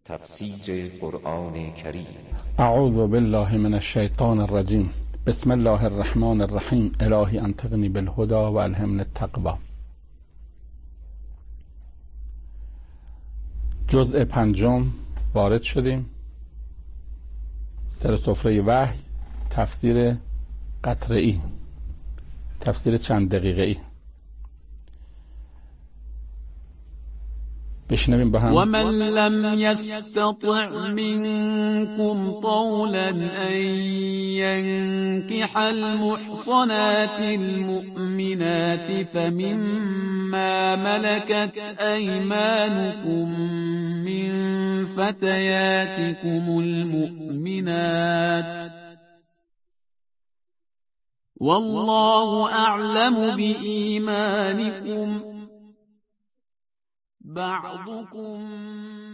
تفسیر قرآن کریم. اعوذ بالله من الشیطان الرجیم. بسم الله الرحمن الرحیم. الهی انطقنی بالهدى و الهمنی التقوی. جزء پنجم وارد شدیم. سر سفره وحی، تفسیر قطره‌ای، تفسیر چند دقیقه‌ای. بشنویم با هم. ومن لم يستطع منكم طولا أن ينكح المحصنات المؤمنات فمما ملكت أيمانكم من فتياتكم المؤمنات والله أعلم بإيمانكم بعضكم